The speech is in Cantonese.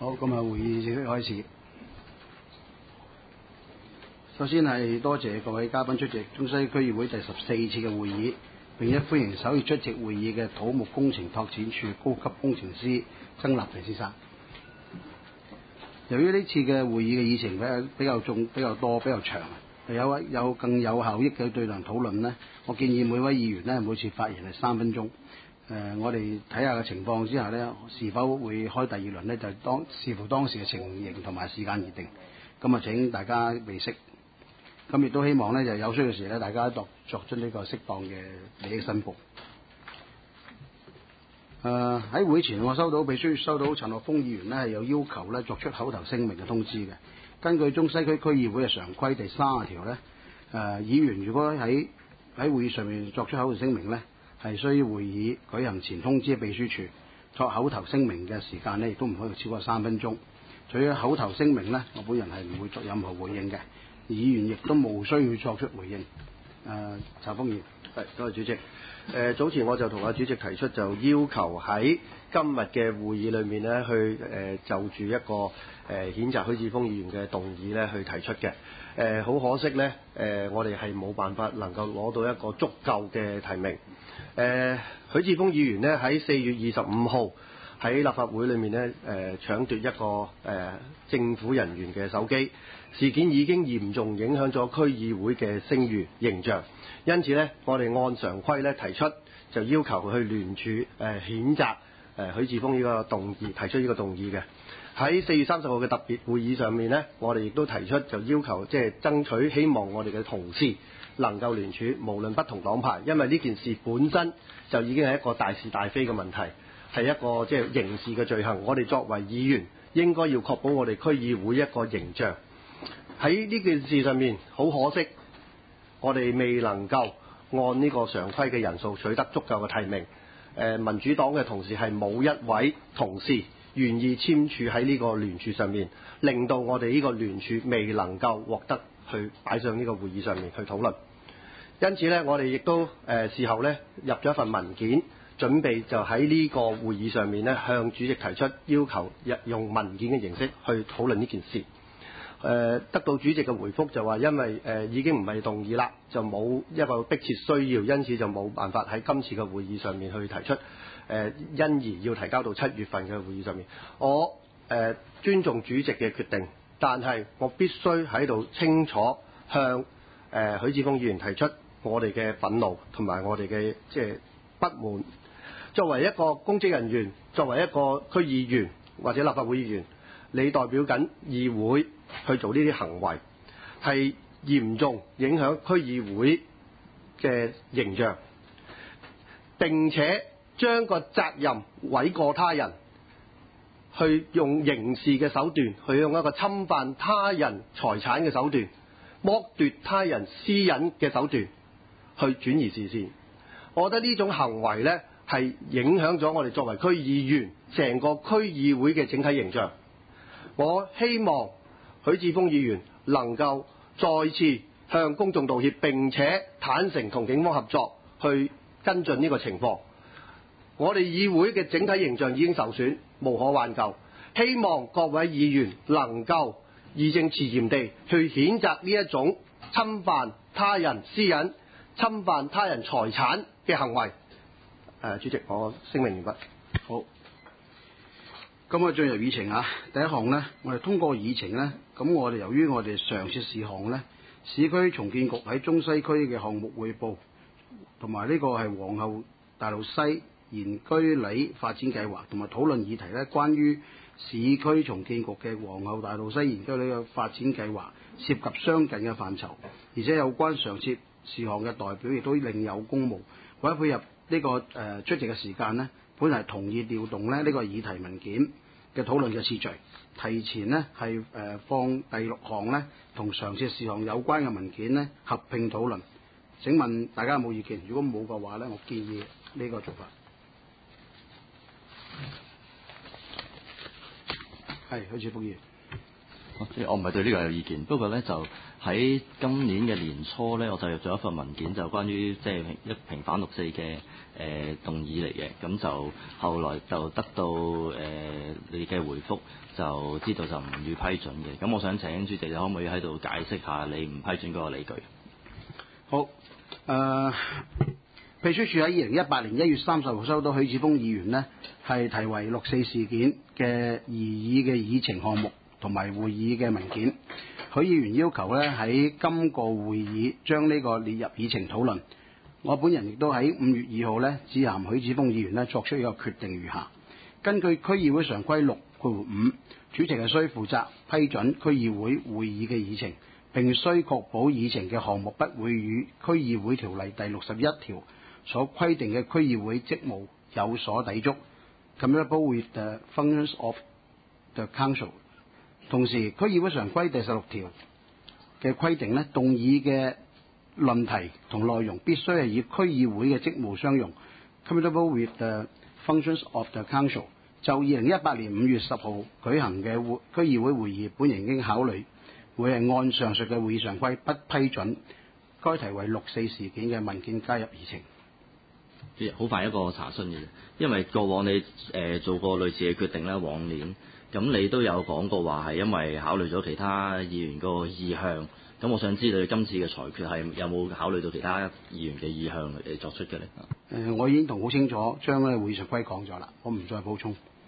好，今日會議正式開始。首先係多謝各位嘉賓出席中西區議會第14次嘅會議，並且歡迎首次出席會議嘅土木工程拓展署高級工程師曾立平先生。由於呢次嘅會議嘅議程比較多、比較長，有更有效益嘅對量討論呢，我建議每位議員呢每次發言係3分鐘。我哋睇下嘅情況之下呢，是否會開第二輪呢？就視乎當時嘅情形同埋時間而定。咁啊，請大家備悉。咁亦都希望呢，就有需要時呢，大家作出呢個適當嘅利益申報。喺會前，我秘書收到陳學鋒議員呢係有要求呢作出口頭聲明嘅通知嘅。根據中西區區議會嘅常規第30條呢，議員如果喺會議上面作出口頭聲明呢，係需要會議舉行前通知秘書處作口頭聲明嘅時間呢，亦都唔可以超過3分鐘。除咗口頭聲明呢，我本人係唔會作任何回應嘅，議員亦都無需要作出回應。陳鋒議員， 多謝主席。早前我就同阿主席提出，就要求喺今日嘅會議裏面呢，去就住一個譴責許智峯議員嘅動議呢去提出嘅。好可惜呢，我哋係冇辦法能夠攞到一個足夠嘅提名。許智峯議員呢喺4月25號喺立法會裏面呢搶奪一個政府人員嘅手機，事件已經嚴重影響咗區議會嘅聲譽形象。因此呢，我哋按常規呢提出，就要求去聯署譴責許智峯呢個動議，提出呢個動議嘅。喺4月30號嘅特別會議上面呢，我哋亦都提出就要求爭取，希望我哋嘅同事能夠聯署，無論不同黨派，因為呢件事本身就已經係一個大是大非嘅問題，係一個刑事嘅罪行。我哋作為議員，應該要確保我哋區議會一個形象。喺呢件事上面，好可惜，我哋未能夠按呢個常規嘅人數取得足夠嘅提名。民主黨嘅同事係冇一位同事願意簽署喺呢個聯署上面，令到我哋呢個聯署未能夠獲得去擺上呢個會議上面去討論。因此呢，我哋亦都事後呢入咗一份文件，準備就喺呢個會議上面呢向主席提出要求，用文件嘅形式去討論呢件事。得到主席嘅回覆就話，因為已經唔係動議啦，就冇一個迫切需要，因此就冇辦法喺今次嘅會議上面去提出。因而要提交到7月份嘅會議上面。我尊重主席嘅決定，但係我必須喺度清楚向許智峯議員提出我哋嘅憤怒同埋我哋嘅不滿。作為一個公職人員，作為一個區議員或者立法會議員，你代表緊議會去做呢啲行為，係嚴重影響區議會嘅形象，並且將個責任諉過他人，去用刑事嘅手段，去用一個侵犯他人財產嘅手段，剝奪他人私隱嘅手段，去轉移視線。我覺得呢種行為呢，係影響咗我哋作為區議員成個區議會嘅整體形象。我希望許智峯議員能夠再次向公眾道歉，並且坦誠同警方合作，去跟進呢個情況。我哋議會嘅整體形象已經受損，無可挽救。希望各位議員能夠義正辭嚴地去譴責呢一種侵犯他人私隱、侵犯他人財產嘅行為。主席，我聲明完畢。 好。咁我進入議程啊，第一項呢，我哋通過議程呢。咁我哋由於我哋常設事項呢，市區重建局喺中西區嘅項目匯報，同埋呢個係皇后大道西賢居里發展計劃，同埋討論議題呢，關於市區重建局嘅皇后大道西賢居里嘅發展計劃涉及相近嘅範疇，而且有關常設事項嘅代表亦都另有公務，為咗配合呢個出席嘅時間呢，本嚟同意調動呢個議題文件嘅討論嘅次序，提前呢係放第6項呢同常設事項有關嘅文件呢合併討論。請問大家有冇意見？如果冇嘅話呢，我建議呢個做法。係許智峯議員。 我唔係對呢個有意見，不過咧就喺今年嘅年初咧，我就入咗一份文件，就關於即係一平反六四嘅動議嚟嘅，咁就後來就得到你嘅回覆，就知道就唔予批准嘅。咁我想請主席，你可唔可以喺度解釋下你唔批准嗰個理據？ 好，秘書處喺2018年1月30號收到許智峰議員呢係提為六四事件嘅擬議嘅議程項目同埋會議嘅文件。許議員要求呢喺今個會議將呢個列入議程討論。我本人亦都喺5月2號呢致函許智峰議員呢作出一個決定如下：根據區議會常規6.5，主席係須負責批准區議會會議嘅議程，並須確保議程嘅項目不會與區議會條例第61條所規定嘅區議會職務有所抵觸 compatible with the functions of the council。 同時，區議會常規第16條嘅規定呢，動議嘅論題同內容必須係與區議會嘅職務相容 compatible with the functions of the council。 就2018年5月10號舉行嘅區議會會議，本人已經考慮會係按上述嘅會議常規不批准該提為六四事件嘅文件加入議程。 好快一個查詢嘅，因為過往你做過類似嘅決定啦，往年咁你都有講過話係因為考慮咗其他議員個意向，咁我想知道你今次嘅裁決係有冇考慮到其他議員嘅意向嚟作出嘅呢？ 我已經同好清楚將呢會議常規講咗啦，我唔再補充。